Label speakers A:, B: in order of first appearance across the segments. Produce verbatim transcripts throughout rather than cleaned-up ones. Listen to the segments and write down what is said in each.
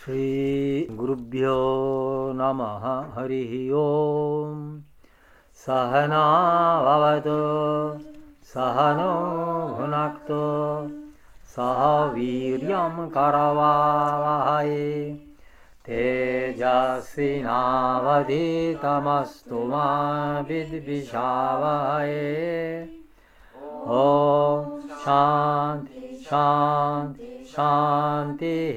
A: श्री गुरुभ्यो नमः। हरिः ओम। सहना भवतु सहनो भुनक्तु सह वीर्यं करवावहै तेजस्विनावधीतमस्तु मा विद्विषावहै। ओम शांति शांति शांतिः।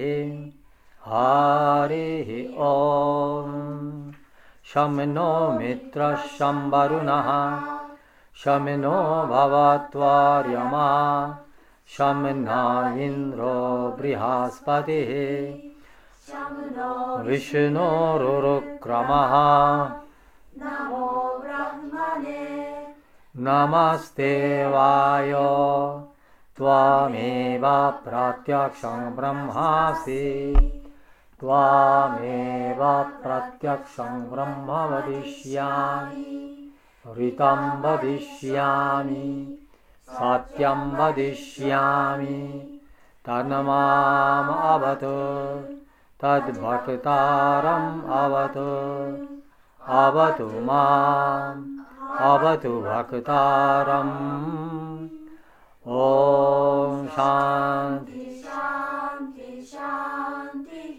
A: हरिः ओम। शं नो मित्रः शं वरुणः शं नो भवत्वर्यमा शं न इन्द्रो बृहस्पतिः विष्णुरुक्रमः।
B: नमो ब्रह्मणे
A: नमस्ते वायो त्वमेव प्रत्यक्षं ब्रह्मासि त्वमेव प्रत्यक्षं ब्रह्म वदिष्यामि ऋतं वदिष्यामि सत्यं वदिष्यामि तन्माम् अवतु तद्भक्तारम् अवतु अवतु माम् अवतु भक्तारम्। ओम शांति
B: शांति शांतिः।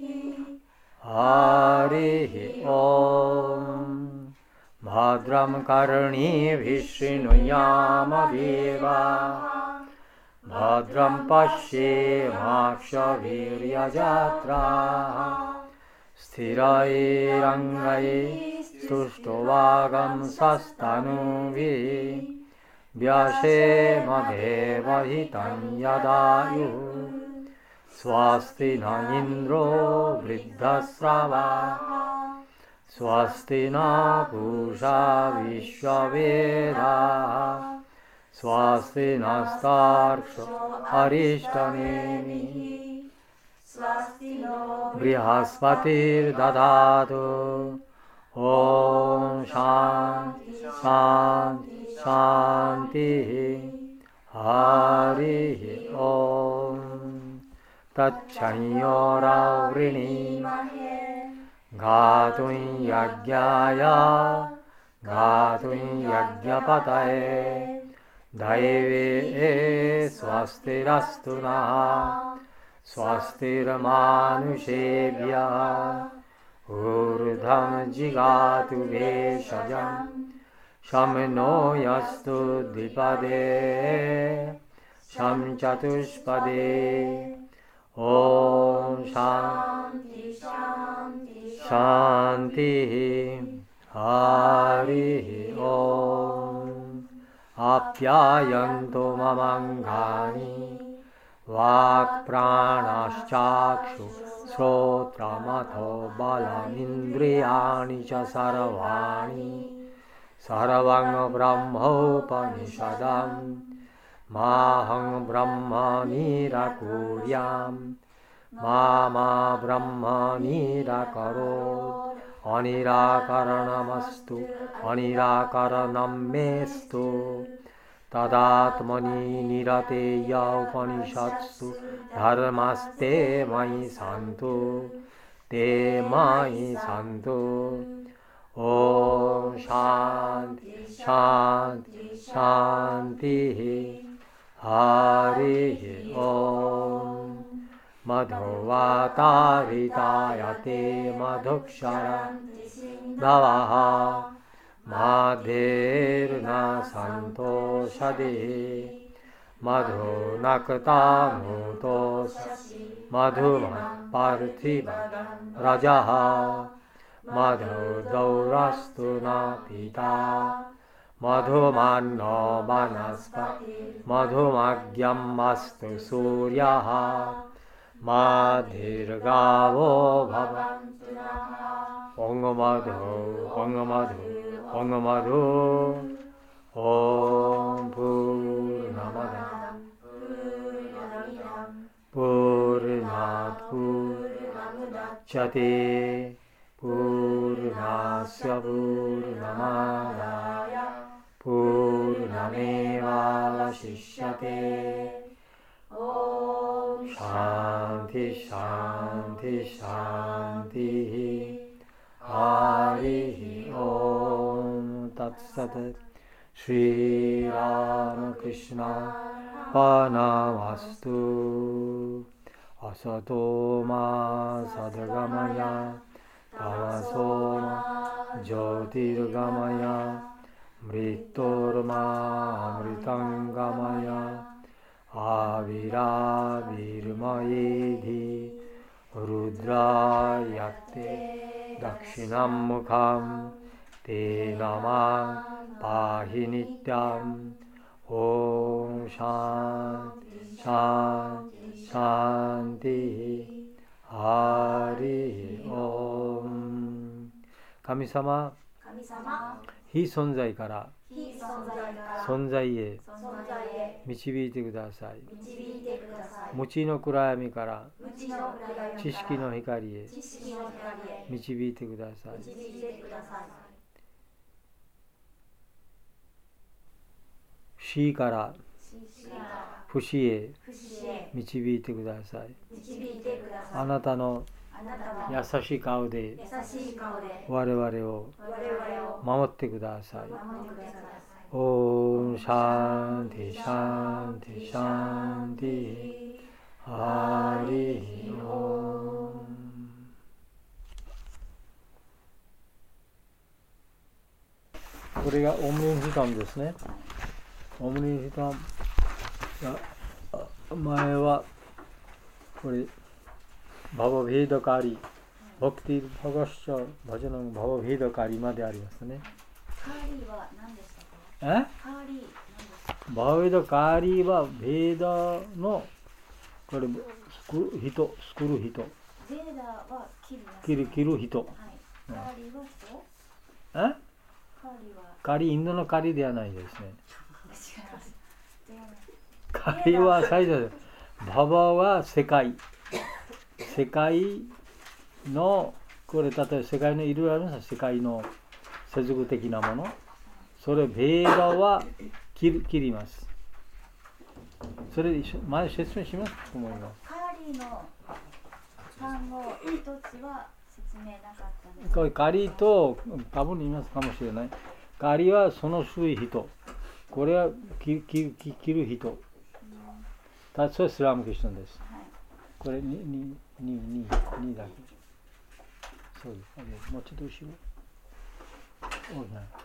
A: हरिः ओम। भद्रं कर्णेभिः शृणुयामदेवाः भद्रं पश्येमाक्षभिर्यजत्राः स्थिरैरङ्गैस्तुष्टुवागंसस्तनूभिः व्यसेमदेवहितं यदायुः। स्वस्ति न इन्द्रो वृद्धश्रवाः स्वस्ति न पूषा विश्ववेदाः स्वस्ति नस्तार्क्ष्यो अरिष्टनेमिः।
B: स्वस्ति नो
A: बृहस्पतिर्दधातु। ओम शांति शांति शांतिः। हरिः ओम। तच्छंयोरावृणीमहे गातुं यज्ञाय गातुं यज्ञपतये दैवे स्वस्तिरस्तु नः स्वस्तिर्मानुषेभ्यः ऊर्ध्वं जिगातु भेषजं शं नो यस्तु द्विपदे शं चतुष्पदे। ओम शांति
B: शांति
A: शांतिः। हरिः ओम। आप्यायन्तु ममङ्गानि वाक्प्राणश्चाक्षु श्रोत्रमथो बलमिन्द्रियाणि च सर्वाणि सर्वं ब्रह्मोपनिषदं माहं ब्रह्म निराकुर्यां मा मा ब्रह्म निराकरोत् अनिराकरणमस्तु अनिराकरणं मेस्तु तदात्मनि निरतेय उपनिषत्सु धर्मस्ते मयि सन्तु ते मयि सन्तु। ओम शांति शांति शांतिः। हरिः ओम। मधुवातारितायते मधुक्षरन्दवः माधेर्न सन्तोषदे मधुनक्तामूतोष मधुमत्पार्थिवं रजः मधुदौरस्तु न पिता मधुमान्नो वनस्पति मधुमग्यम् अस्तु सूर्यः माधीर्गावो भवन्तु नः। ओं मधु ओं मधु ओं मधु। ओम पूर्णमदः पूर्णात् पूर्णमुदच्यते पूर्णस्य पूर्णमादाय पूर्णमेवावशिष्यते।
B: ओम
A: シャンティシャンティシャンティハリオムタツサテシリラマクリシナパナマストアサトマサダガマヤタマソマジョティルガマヤムリトルマアムリタンガマヤアビラビルマイディルドラヤテダクシナムムカムテナマパヒニテャムオムシャンシャンシャンティハリオム。神様、
B: 神様、
A: 非存在から
B: 非存在から
A: 存在へ
B: 存在へ
A: 導いてください。
B: 導いてください。
A: 無知の暗闇から
B: 無知の暗闇から
A: 知識の光へ
B: 知識の光へ
A: 導いてください。
B: 導いてください。
A: 死から
B: 死から
A: 不死へ
B: 不死へ
A: 導いてください。
B: 導いてください。
A: あなたの
B: あなたの
A: 優しい顔で
B: 優しい顔で
A: 我々を
B: 我々を
A: 守ってください。
B: 守ってください。
A: オームシャンティシャンティシャンティハリオム。これがオムニンヒタムですね。オムニンヒタムが前はこれババベーダカリバクティルバガシチャバジャナのババベーダカリまでありますね。
B: カーリーは何でしたか？
A: え
B: カーリー何ですか？
A: ババベーダカリはベーダのこれ作る人作る人
B: ベーダーは切る
A: 切る切る人。
B: はい。カーリーは人？
A: え
B: カーリーは
A: カリインドのカリではないですね。
B: 違います。違います。
A: カリは最初です。ババは世界世界のこれ例えば世界のいろいろあるんですよ。世界の世俗的なものそれベーダは切る切ります。それ前説明しますと思います。
B: カーリーの単語一つは説明なかったです。
A: これカリと多分言いますかもしれない。カリはその種類人これは切切切る人たそれスラムクリスチャンです。
B: はい。
A: これにににににだけ。そうです。もうちょっと後ろ。大きな大丈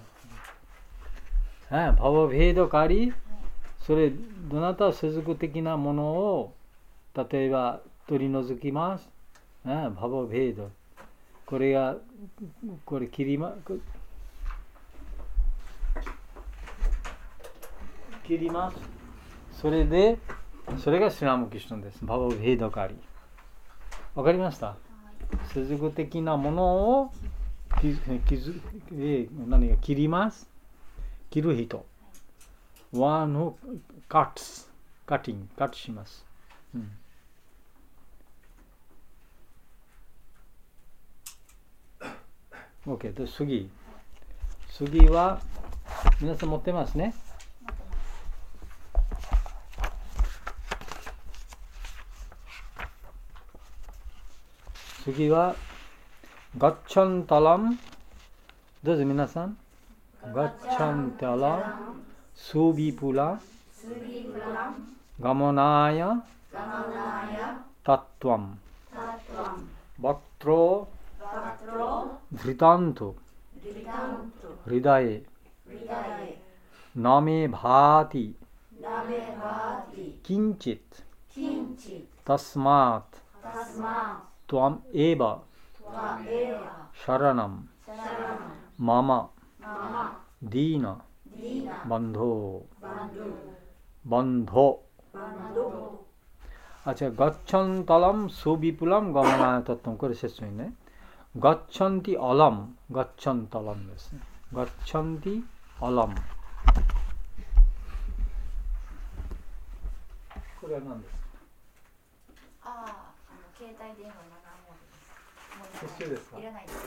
A: 夫。はい、パワーベードカリ、それどなた世俗的なものを例えば取り除きます。はい、パワーベード。これがこれ切りま切ります。それでそれがスラムクリスチャンです。ババベーダカリ。わかりました？世俗的なものをききずえ何が切ります。切る人。one who cuts cutting カットします。うん。OK で次次は皆さん持ってますね。次はガッチャンタラム。どうぞ皆さん。ガッチャンタラムスービプラガモナーヤタットワムバクトロブリタントリダエナメバーティキンチッタスマートワムエバシャラナムママディーナバンドバンドअच्छा गच्छन तलम सुविपुलम गमनाय तत्वमこれ説明ね。गच्छन्ति अलम गच्छन तलमですね。गच्छन्ति अलमこれは何ですか？
B: ああ、あの携帯電話の番号です。
A: 必要ですか？
B: いらないです。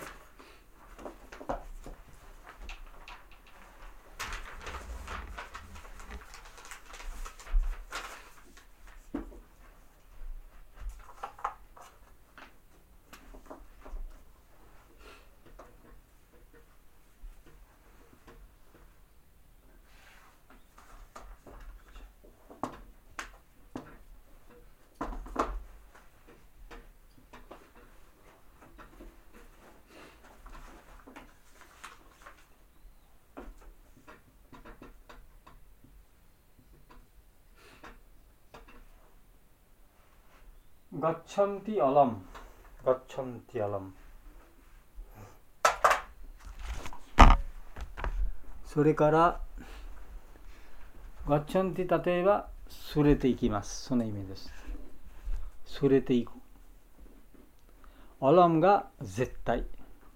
A: ガッチャンティアラム、ガッチャンティアラム。それからガッチャンティ、例えばすれていきます。その意味です。すれていく。アラムが絶対。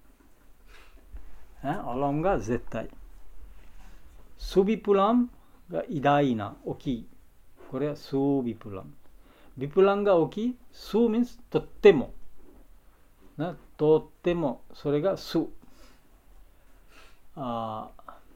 A: アラムが絶対。スビプランが偉大な、大きい。これはスビプラン。ビプランが大きい。ス means とっても。なとっても。それがス。あ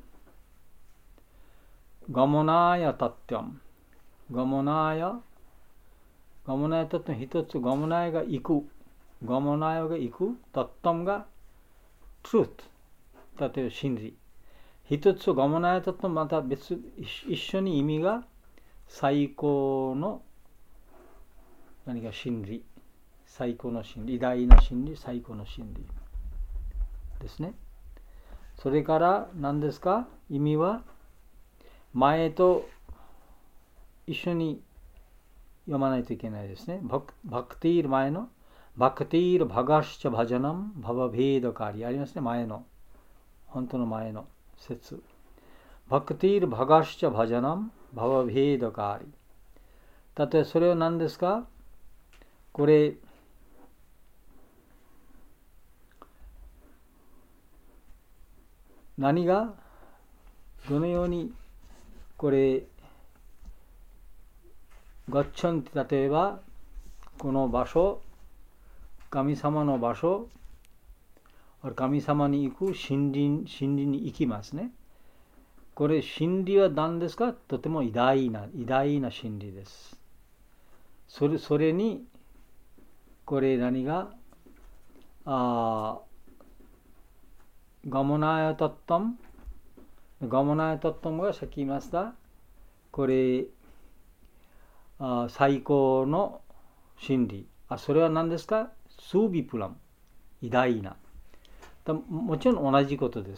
A: ガモナーヤタッティム。ガモナーヤ。ガモナーヤタッティム一つ。ガモナーヤが行く。ガモナーヤが行く。タッテムが truth。例えば真理。一つガモナーヤタッテムまた別、一緒に意味が最高の何か真理。最高の真理。偉大な真理。最高の真理。ですね。それから何ですか？意味は前と一緒に読まないといけないですね。バクティール前のバクティールバガシチャバジャナムババベードカリありますね。前の本当の前の説。バクティールバガシチャバジャナムババベードカリ。例えばそれは何ですか？これ何がどのようにこれガッチャンって例えばこの場所神様の場所神様に行く真理真理に行きますね。これ真理は何ですか？とても偉大な偉大な真理です。それそれにこれ何があガモナヤタッタムガモナヤタッタムがさっき言いましたこれあ最高の真理あそれは何ですか？スービプラム偉大なもちろん同じことです。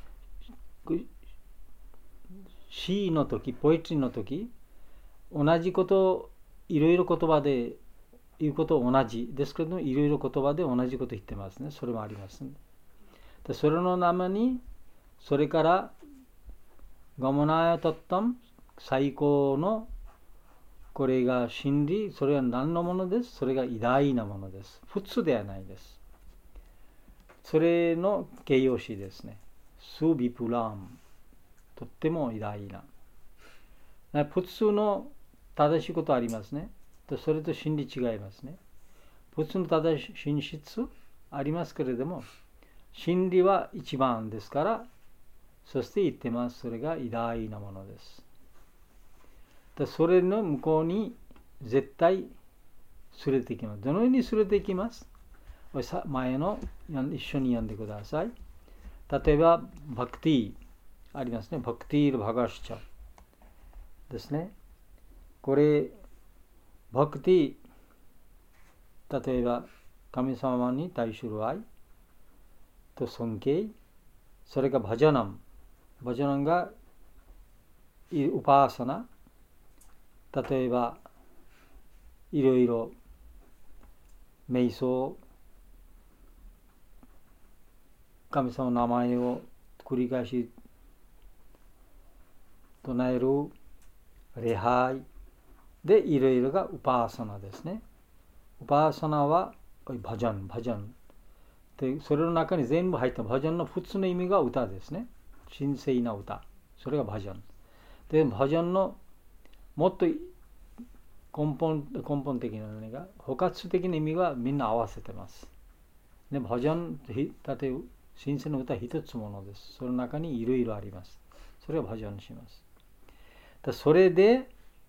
A: 詩の時ポエトリーの時同じこといろいろ言葉で言うこと同じですけどいろいろ言葉で同じこと言ってますね。それもありますね。それの名前にそれからガモナヤタッタム最高のこれが真理それは何のものです。それが偉大なものです。普通ではないです。それの形容詞ですね。スビプラムとっても偉大な普通の正しいことありますね。それと真理違いますね。普通の正しい真実ありますけれども真理は一番ですから、そして言ってます。それが偉大なものです。でそれの向こうに絶対すれていきます。どのようにすれていきます？前の一緒に読んでください。例えば、バクティありますね。バクティールバガシチャですね。これ、バクティ例えば、神様に対する愛と尊敬、それがバジャナム。バジャナムがウパーサナ。例えば、いろいろ瞑想、神様の名前を繰り返し唱える礼拝でいろいろがウパーサナですね。ウパーサナはバジャン、バジャン。でそれの中に全部入ったバジャンの普通の意味が歌ですね。神聖な歌。それがバジャン。で、バジャンのもっと根本、根本的な何が、包括的な意味はみんな合わせてます。で、バジャン、例えば神聖な歌は一つものです。その中にいろいろあります。それをバジャンします。だそれで、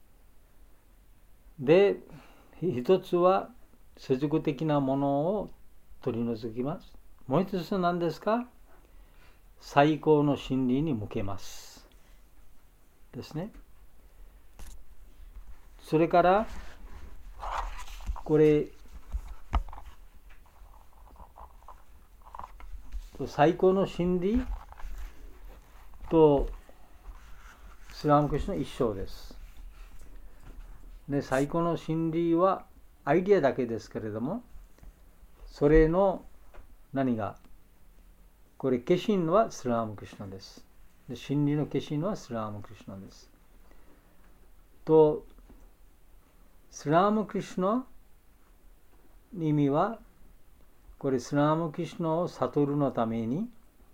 A: で、一つは世俗的なものを取り除きます。もう一つ何ですか？最高の真理に向けます。ですね。それから、これ、最高の真理とスラムクリシュナの一緒です。で、最高の真理はアイディアだけですけれども、それの何が、これ化身はスリラーマクリシュナです。で真理の化身はスリラーマクリシュナです。と、スリラーマクリシュナの意味は、これスリラーマクリシュナを悟るのために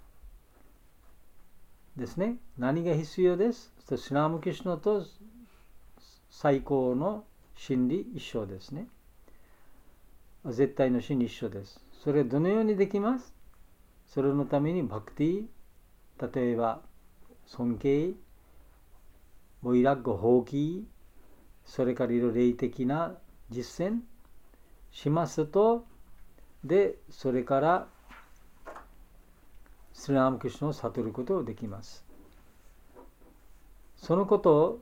A: ですね、何が必要です？スリラーマクリシュナと最高の真理一緒ですね。絶対の真理一緒です。それどのようにできます？それのためにバクティ、例えば尊敬、ボイラッグ、放棄、それからいろいろ霊的な実践しますと、で、それからスリラーマクリシュナを悟ることができます。そのことを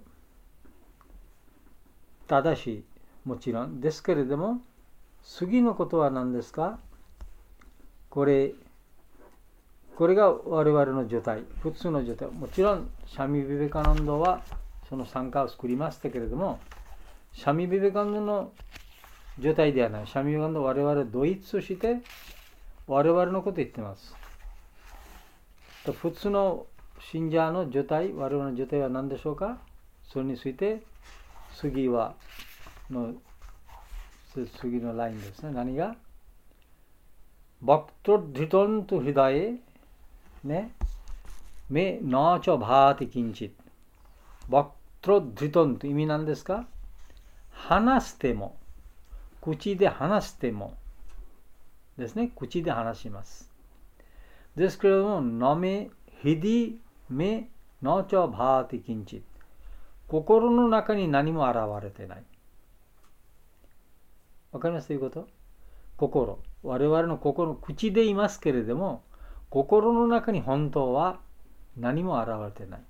A: 正しい、もちろんですけれども、次のことは何ですか？これ、これが我々の状態、普通の状態。もちろん、シャミ・ビベカナンドはその参加を作りましたけれども、シャミ・ビベカナンドの状態ではない。シャミ・ビベカナンドは我々ドイツして、我々のことを言っています。普通の信者の状態、我々の状態は何でしょうか？それについて、次はの、次のラインですね。何が？バクトディトンとヒダエ、ね、メナチョバーティキンチッ。バクトディトンと意味なんですか？話しても、口で話してもですね、口で話します。ですけれども、ナメ、ヒディ、メ、ナチョバーティキンチッ。心の中に何も現れてない。わかりますということ？心。我々の心、口で言いますけれども、心の中に本当は何も現れてない。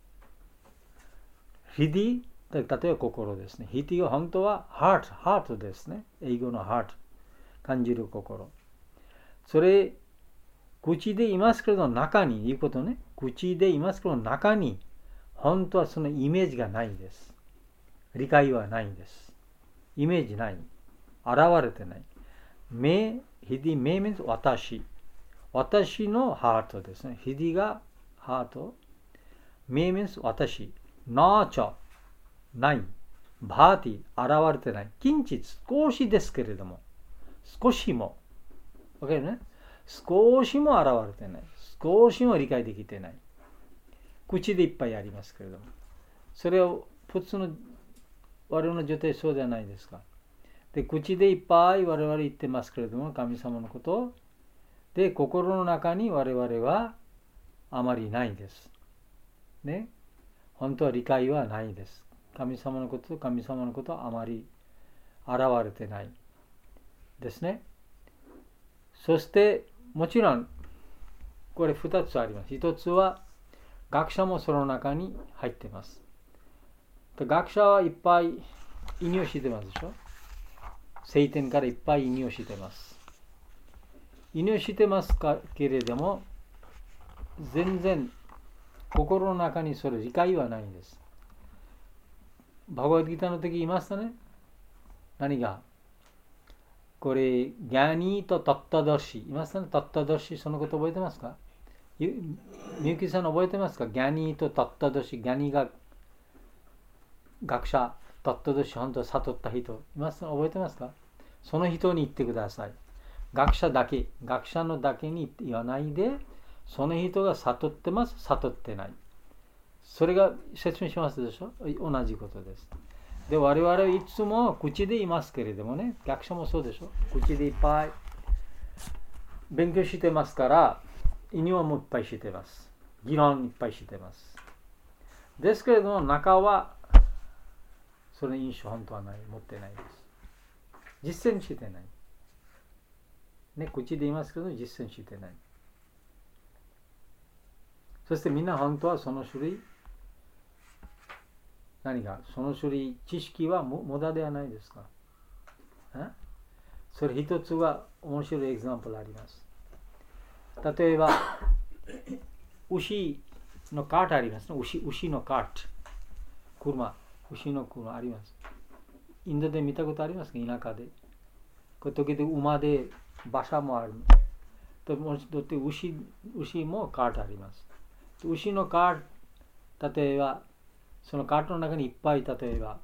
A: ヒディ、例えば心ですね。ヒディは本当はハート、ハートですね。英語のハート。感じる心。それ、口で言いますけれども、中に言うことね。口で言いますけれども、中に本当はそのイメージがないです。理解はないんです。イメージない。現れてない。目、ヒディ、目 means 私。私のハートですね。ヒディがハート。目 means 私。ナーチャ、ない。バーティ、現れてない。キンチ、少しですけれども。少しも。わかるね？少しも現れてない。少しも理解できてない。口でいっぱいありますけれども。それを普通の我々の状態そうではないですか。で、口でいっぱい我々言ってますけれども、神様のことを。で、心の中に我々はあまりないです。ね。本当は理解はないです。神様のことと神様のことはあまり現れてないですね。そして、もちろん、これふたつあります。ひとつは、学者もその中に入っています。学者はいっぱい引用してますでしょ。聖典からいっぱい引用してます。引用してますかけれども、全然心の中にそれ理解はないんです。バガバッドギータの時言いましたね。何がこれ、ギャニーとタッタダシ。いましたね。タッタダシ、そのこと覚えてますか？みゆきさん覚えてますか？ギャニーとタッタダシ。ギャニーが学者、タッタダシ、本当は悟った人。います覚えてますか？その人に言ってください。学者だけ、学者のだけに言わないで、その人が悟ってます、悟ってない。それが説明しますでしょ？同じことです。で、我々はいつも口で言いますけれどもね、学者もそうでしょ。口でいっぱい勉強してますから、引用もいっぱいしてます。議論いっぱいしてます。ですけれども、中は、その印象本当はない、持ってないです。実践してない。ね、口で言いますけど、実践してない。そしてみんな本当はその種類、何がその種類、知識は無駄ではないですか？それ一つは面白いエグザンプルあります。例えば、牛のカートありますね。牛、牛のカート。車、牛の車あります。 インドで見たことありますか？田舎で。これ時々馬で馬車もある。ともう一つ牛、牛もカートあります。牛のカート、例えば、そのカートの中にいっぱい、例えば、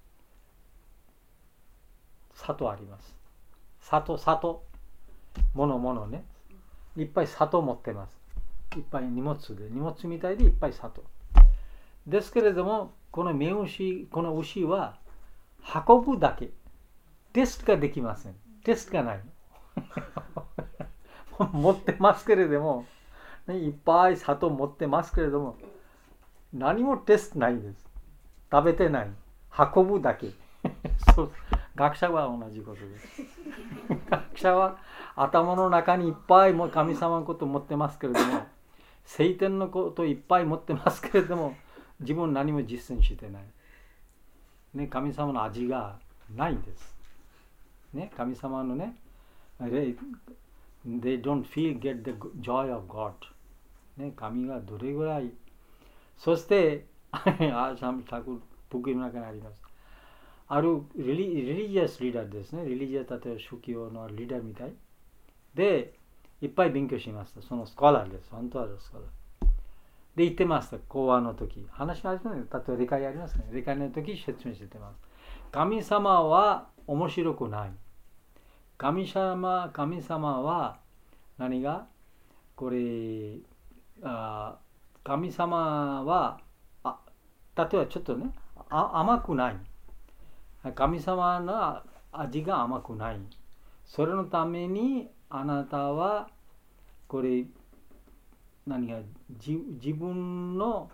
A: 砂糖あります。砂糖、砂糖、ものものね。いっぱい砂糖持ってます。いっぱい荷物で、荷物みたいでいっぱい砂糖。ですけれども、この目牛、この牛は運ぶだけ。テストができません。テストがない。持ってますけれども、いっぱい砂糖持ってますけれども、何もテストないです。食べてない。運ぶだけ。そう学者は同じことです。学者は頭の中にいっぱいも神様のことを持ってますけれども、聖典のことをいっぱい持ってますけれども、自分何も実践してない。ね、神様の味がないんです。ね、神様のね、they don't feel, get the joy of God。ね、神がどれぐらい、そして、あ、サムタク、僕の中にあります。あるリリ、リリジアスリーダーですね。リリジアス、例えば宗教のリーダーみたい。で、いっぱい勉強しました。そのスコラーです。本当はスコラー。で、言ってました。講話の時。話がありますね。例えば理解ありますね。理解の時説明してます。神様は面白くない。神様、神様は何がこれ、あ神様はあ、例えばちょっとね、あ甘くない。神様の味が甘くない。それのためにあなたはこれ何が自分の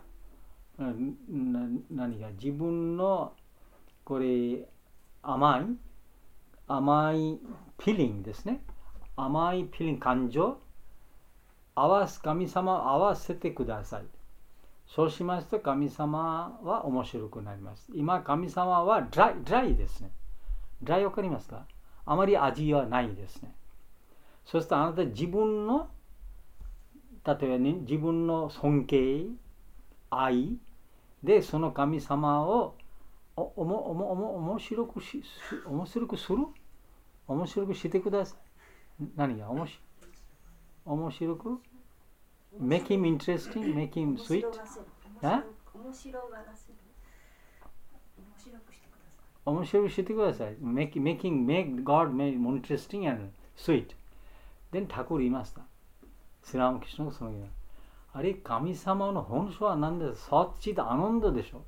A: 何が自分のこれ甘い甘いフィーリングですね。甘いフィーリング感情合わす神様を合わせてください。そうしますと神様は面白くなります。今神様はドライ、ドライですね。ドライわかりますか？あまり味はないですね。そしてあなた自分の例えば、ね、自分の尊敬、愛でその神様をおおもおもおも面白くし面白くする面白くしてください。何が面白面白く make him interesting, make him sweet. 面白がらせる。面白くしてください。make, making, make God make interesting and sweet. Then タクル言いました。スラムキシュナがそのように。あれ、神様の本性は何ですか？サッチダアナンダでしょ。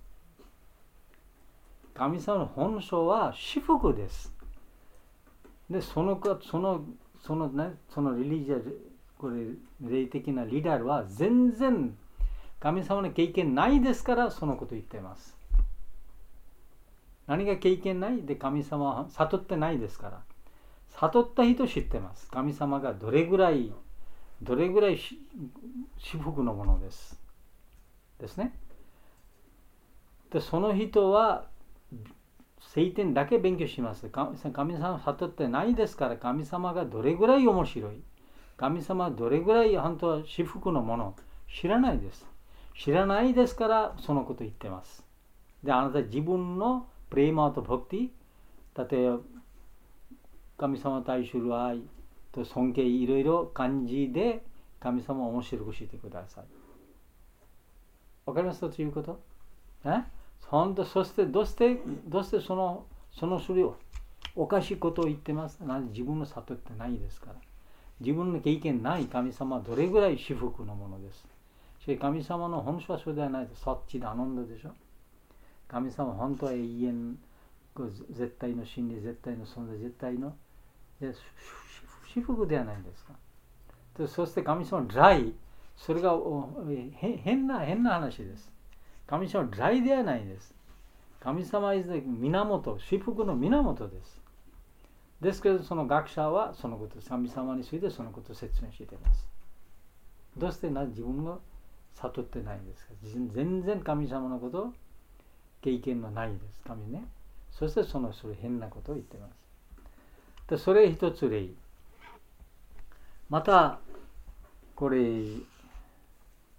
A: 神様の本性は至福です。で、そのか、その、そのね、そのリリジア、これ、霊的なリーダーは全然神様の経験ないですから、そのこと言っています。何が経験ないで神様は悟ってないですから。悟った人知ってます。神様がどれぐらい、どれぐらい至福のものです。ですね。で、その人は、聖典だけ勉強します。神様は悟ってないですから、神様がどれぐらい面白い。神様はどれぐらい本当は至福のもの知らないです。知らないですから、そのこと言ってます。で、あなた自分のプレーマーとボクティ、例えば、神様に対する愛と尊敬いろいろ感じで、神様を面白くしてください。わかりますかということえ本当、そしてどうして、どうしてその、そのそれをおかしいことを言ってます。なぜ自分の悟ってないですから。自分の経験ない神様はどれぐらい至福のものです。しかし神様の本性はそうではないです。サッチでアナンダでしょ。神様は本当は永遠、絶対の真理、絶対の存在、絶対の至福ではないですか。そして神様はドライ、それが変な、変な話です。神様はドライではないです。神様は源、至福の源です。ですけど、その学者はそのこと、神様についてそのことを説明しています。どうしてな自分が悟ってないんですか？全然神様のことを経験のないです。神ね。そしてそのそれ変なことを言っています。で、それ一つ例。また、これ、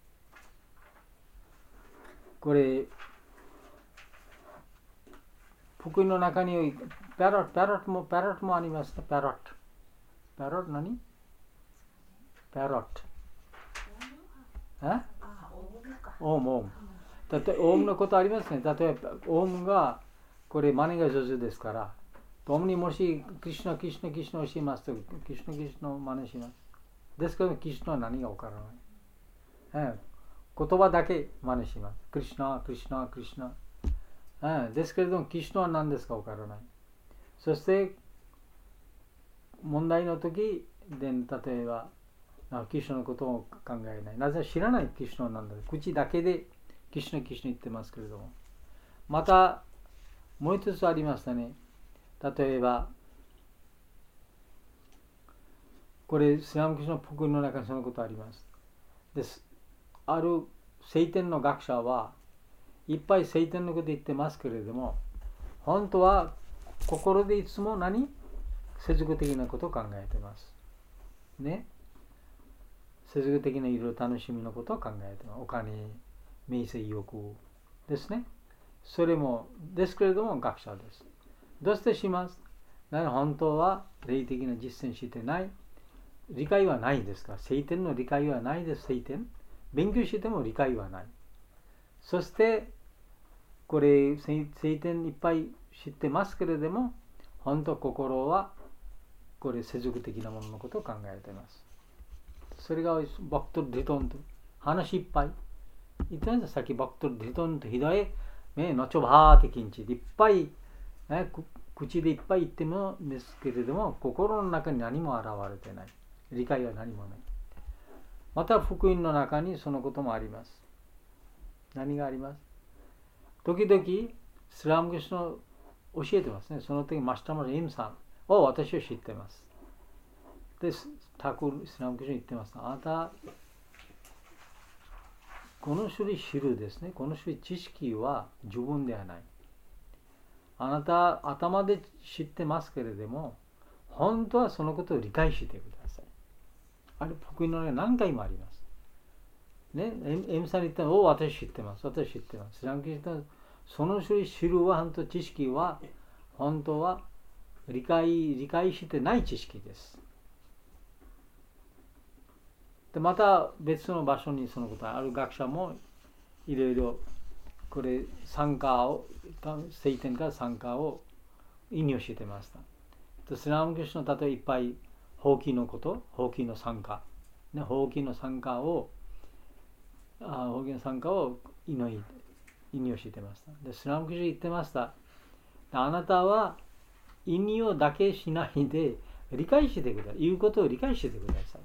A: これ、 福音の中にパロット、パロットも、パロットもありますね。パロット。パロット何？パロット。え？オウム、オウム。だってオウムのことありますね。例えばオウムがこれ真似が上手ですから、オウムにもしクリシュナ、クリシュナ、クリシュナをしますと、クリシュナ、クリシュナを真似します。ですからクリシュナは何がわからない。え言葉だけ真似します。クリシュナ、クリシュナ、クリシュナ。えですけれども、クリシュナは何ですかわからない。そして問題の時で、例えばキリシュナのことを考えない。なぜ知らないキリシュナなんだ。口だけでキリシュナ、キリシュナ言ってますけれども。また、もう一つありましたね。例えば、これ、スラムキリシュナの福音の中にそのことあります。です。ある聖典の学者はいっぱい聖典のこと言ってますけれども、本当は心でいつも何？世俗的なことを考えてます。ね。世俗的ないろいろ楽しみのことを考えてます。お金、名声、欲ですね。それもですけれども学者です。どうしてします？本当は霊的な実践してない。理解はないですから。聖典の理解はないです。聖典。勉強しても理解はない。そして、これ、聖典いっぱい知ってますけれども、本当心は、これ、世俗的なもののことを考えています。それが、バクトル・ディトンと、話いっぱい。言ってました。さっきバクトル・ディトンとひどい、ね、のちょばーってきんちでいっぱい、ね、口でいっぱい言ってもですけれども、心の中に何も現れてない。理解は何もない。また福音の中にそのこともあります。何があります？時々スラムクリシュナを教えてますね。その時マスターマル・イムさんを私は知ってます。で、タクル・スラムクリシュナ言ってます。あなた、この種類知るですね。この種類知識は十分ではない。あなた頭で知ってますけれども、本当はそのことを理解してください。あれ、福音の中に何回もあります。ね、エムさんに言ったら、お私知ってます。私知ってます。スラムキリストのその種類知るは、本当知識は、本当は理解、理解してない知識です。で、また別の場所にそのことある学者もいろいろこれ参加を、聖典から参加を引用してました。スラムキリストの例えいっぱい、ほうきのこと、ほうきの参加、ね、ほうきの参加を、あほうきの参加を引用してました。で、スラムキリスト言ってました。あなたは引用だけしないで理解してください。言うことを理解してくださ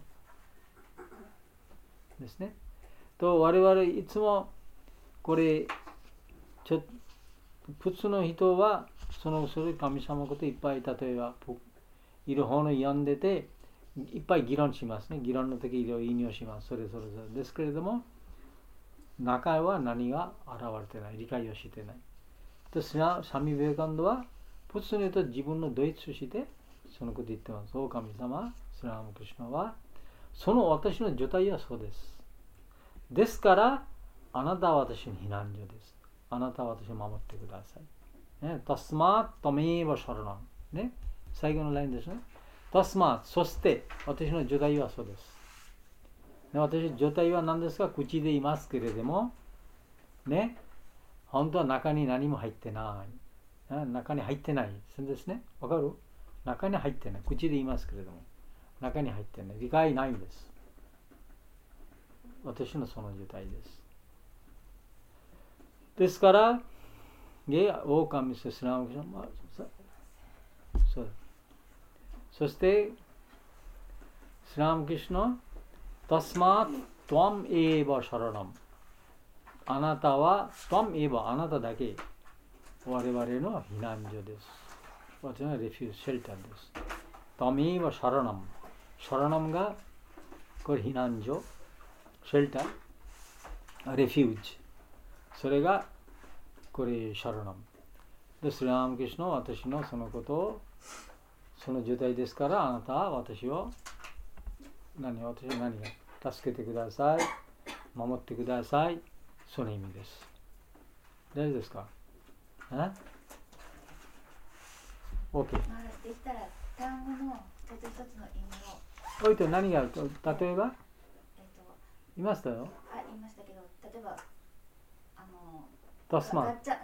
A: い。ですね。と、我々いつもこれ、ちょ普通の人はそのそれ神様のこといっぱい、例えばいる本を読んでていっぱい議論しますね。議論の時いろいろ引用します。それそれそれですけれども、中は何が現れてない、理解をしてない。で、スワミ・ビベカンドは普通に言うと自分のドイツしてそのこと言ってます。お神様、スラムクリシュナはその私の状態はそうです。ですからあなたは私の避難所です。あなたは私を守ってください。ね、タスマートメーバシャラナン。ね、最後のラインですね。タスマー、そして私の状態はそうです。ね、私の状態は何ですか？口で言いますけれども、ね、本当は中に何も入ってない。ね、中に入ってないですね。わかる？中に入ってない。口で言いますけれども、中に入ってない。理解ないんです。私のその状態です。ですから、オオカミススラムキリシュナ、そう。そして、スラムキリシュナ、タスマートワムエーバシャラナム。あなたは、トワムエーバ、あなただけ、我々の避難所です。私のレフュージ、シェルターです。トワムエーバシャラナム。シャラナムが、これ避難所、シェルター、レフュージ。それがこれシャラナムで、スラムキリシュナは私のそのことを、その状態ですから、あなたは私を何私を何が助けてください、守ってください、その意味です。大丈夫ですか？え OK。
B: できたら単語の一つ一つの意味を。
A: おいと何があると、例えば、
B: えっと、
A: いましたよ。
B: あ、言いましたけど、例えば、あの、
A: タスマン。
B: ガッチャ、うん、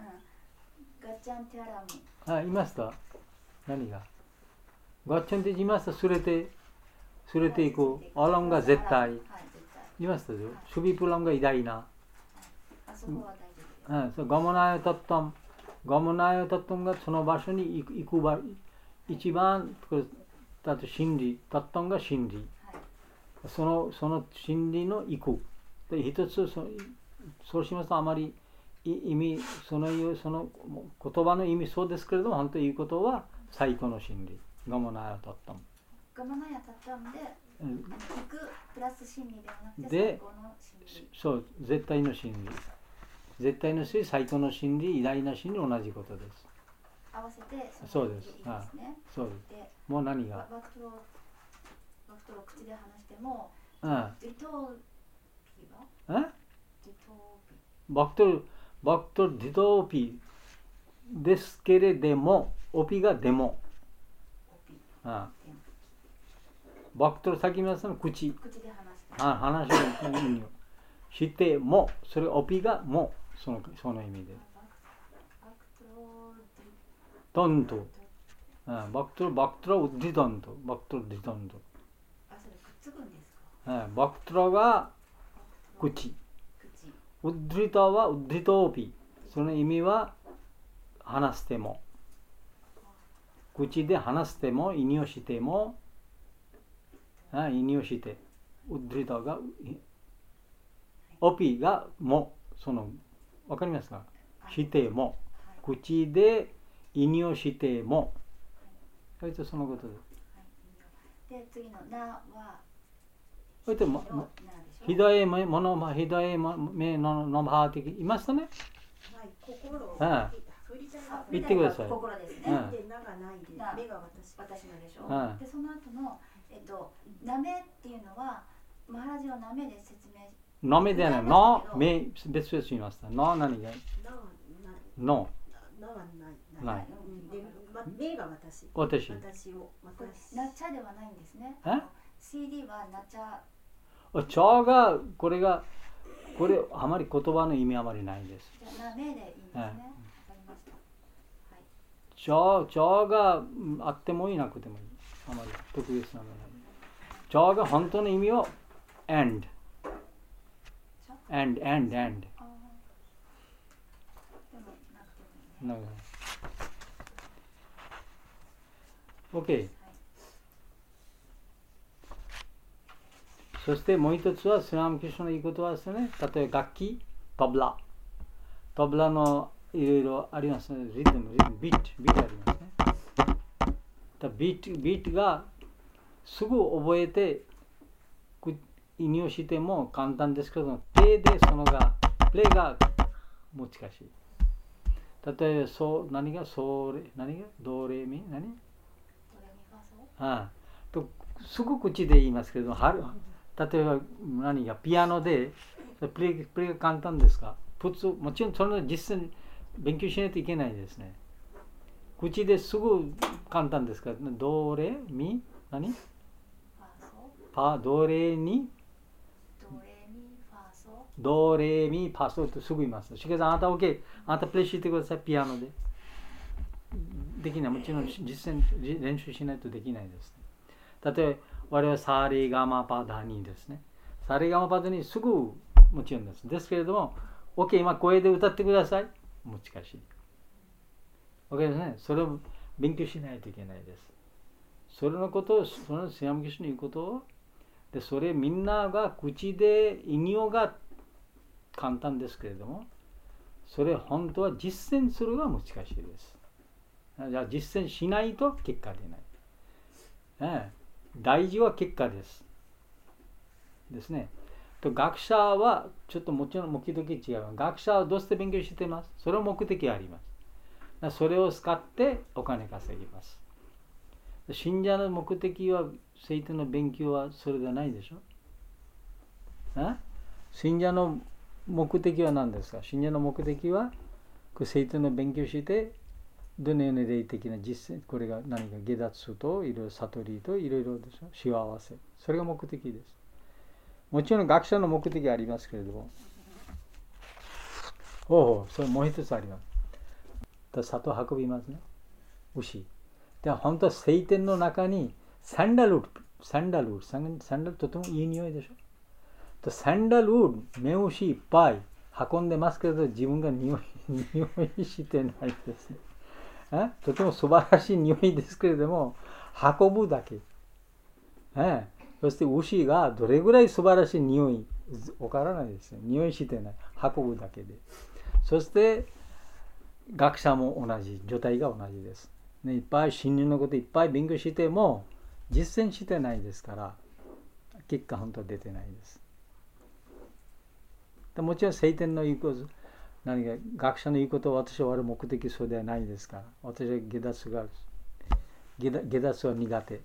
B: ガッチャンティアラム。
A: あ、いました。何がガッチャンって言いました。すれて、すれていく。アランが絶対。
B: はい、絶対。
A: 言いましたよ。シュビプランが偉大な。
B: あそこは大丈夫です。
A: うん、ガモナヨタットン。ガモナヨタットンがその場所に行く、行く場、一番、だと真理、タットンが真理。その、その真理の行く。で、一つそ、そうしますとあまり意味、そのいう、その言葉の意味そうですけれども、本当に言うことは最高の真理。ガモナヨタットン。
B: ガモナヤタットンで、うん、行くプラス真理ではなくて、
A: で
B: 最高の真理。
A: そう、絶対の真理。絶対の真理、最高の真理、偉大な真理、同じことです。
B: 合わせて、
A: そうです。
B: いいですね。
A: そうです。もう何が
B: バクトロ、バクトロ口で話しても、
A: うん。
B: ディトーピー
A: え
B: はディトーピー。
A: バクトル、バクトルディトーピーですけれども、オピがでも。うん。バクトル先皆さん口。
B: 口で話して。
A: あ、話の意味を。しても、それオピがも、その、その意味で。
B: バクトロ
A: トント。バクトル、バクトルウッディトント。バクトルディトント。
B: あ、それくっつくんですか？
A: バクトルが口。ウッディトはウッディトーピー。その意味は話しても。口で話しても、意味をしても、意味をして。ウッディトが、オピがも。その、わかりますか？しても。口で意味をしても。それとそのことです。
B: で、次のなは、
A: それとも、ひどいもの、ひどい目ののば的、いましたね。
C: はい、心。
A: ああ、言ってください。
B: 心ですね。
C: で、ながないで、目が私。
B: 私のでしょ。
A: ああ、
B: で、その後の、えっと、なめっていうのは、マハラジはなめで説明。
A: のめではない。の、目、別々言いました。の、何がの。
C: なはない。
A: ない。
C: で、目が私。
A: 私。
C: 私を。私。
B: なっちゃではないんですね。
A: え
B: シーディー はなっちゃ。
A: ちゃが、これが、これ、あまり言葉の意味あまりないです。
B: じゃあ、なめでいいんですね。わかりました。はい。
A: ちゃ、ちゃがあってもいなくてもいい。あまり特別なのない。ちゃが本当の意味は and。and, and, and。なんか OK。そしてもう一つは、スリラムキリストの言うことはですね、例えば楽器、トブラ。トブラのいろいろありますね。リズム、リズム、ビート、ビートありますね。ビート、ビートがすぐ覚えて、意味をしても簡単ですけど、手でそのが、プレイが難しい。例えば、そう、何が、そう、何が、ドレミ、何？ドレミ
B: ファソ。
A: ああ、と、すぐ口で言いますけど、はる、例えば、何が、ピアノで、プレイ、プレイが簡単ですか？普通、もちろん、その実践、勉強しないといけないですね。口ですぐ簡単ですか？ドレミ、何？パ、ドレミ、ドレミファソとすぐ言います。しかしあなた OK。あなたプレイしてください、ピアノで。できない。もちろん実践、練習しないとできないです。例えば、我々はサレガマパダニですね。サレガマパダニすぐもちろんです。ですけれども、OK、今声で歌ってください。難しい。OK ですね。それを勉強しないといけないです。それのことを、そのスヤムキシュの言うことを、で、それみんなが口で意味が簡単ですけれども、それ本当は実践するが難しいです。じゃあ実践しないと結果出ない。ええ、大事は結果です。ですね。と学者はちょっともちろん目的違う。学者はどうして勉強してます？それは目的あります。それを使ってお金稼ぎます。信者の目的は、生徒の勉強はそれではないでしょ。え？信者の目的は何ですか？信者の目的は生徒の勉強してどのような霊的な実践、これが何か下脱といろいろ悟りといろいろでしょ、幸せ、それが目的です。もちろん学者の目的はありますけれども、おお、それもう一つあります。里運びますね、牛。で本当は聖典の中にサンダルウッド、サンダルウッド、サンダルとてもいい匂いでしょ。とサンダルウッド、目牛いっぱい運んでますけど、自分が匂い、匂いしてないですね。えとても素晴らしい匂いですけれども、運ぶだけ。えそして牛がどれぐらい素晴らしい匂い、わからないですね。匂いしてない。運ぶだけで。そして、学者も同じ、状態が同じです。ね、いっぱい真理のこといっぱい勉強しても、実践してないですから、結果本当は出てないです。でもちろん聖典の言うこと、何か学者の言うことを私は割る目的そうではないですから、私は下脱が、下脱は苦手。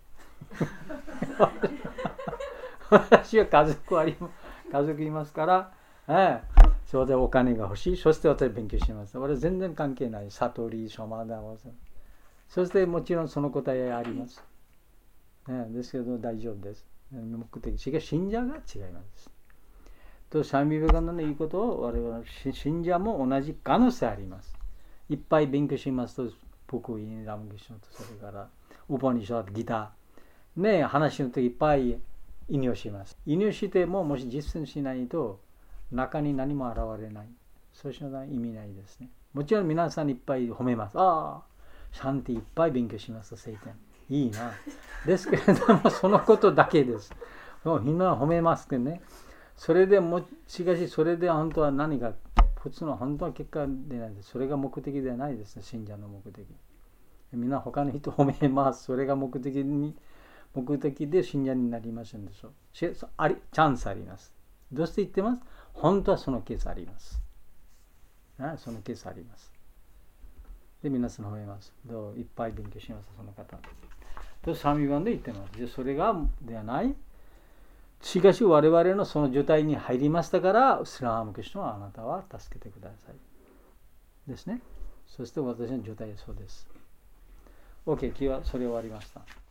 A: 私は家族あり、家族いますから、ええ、それでお金が欲しい。そして私は勉強します。俺は全然関係ない。悟り、シャマダワ。そしてもちろんその答えあります。ね、ですけど大丈夫です。目的。しかし信者が違います。と、シャミビベカナの言うことを我々信者も同じ可能性あります。いっぱい勉強しますと、福音、ラムギシュンと、それから、ウパニシャッド、ギター。ね、話の時いっぱい引用します。引用しても、もし実践しないと、中に何も現れない。そうしたら意味ないですね。もちろん皆さんいっぱい褒めます。ああ、シャンティいっぱい勉強します、聖典。いいな。ですけれども、そのことだけです。もうみんな褒めますけどね。それでも、しかしそれで本当は何か、普通の本当は結果でないです。それが目的ではないですね、信者の目的。みんな他の人褒めます。それが目的に、目的で信者になりませんでしょう。あり、チャンスあります。どうして言ってます？本当はそのケースあります。あそのケースあります。で、皆さん褒めます。どういっぱい勉強します、その方。と、サミバンで言ってます。で、それがではない。しかし我々のその状態に入りましたから、スラームクリシュナはあなたは助けてください。ですね。そして私の状態はそうです。OK、今日はそれ終わりました。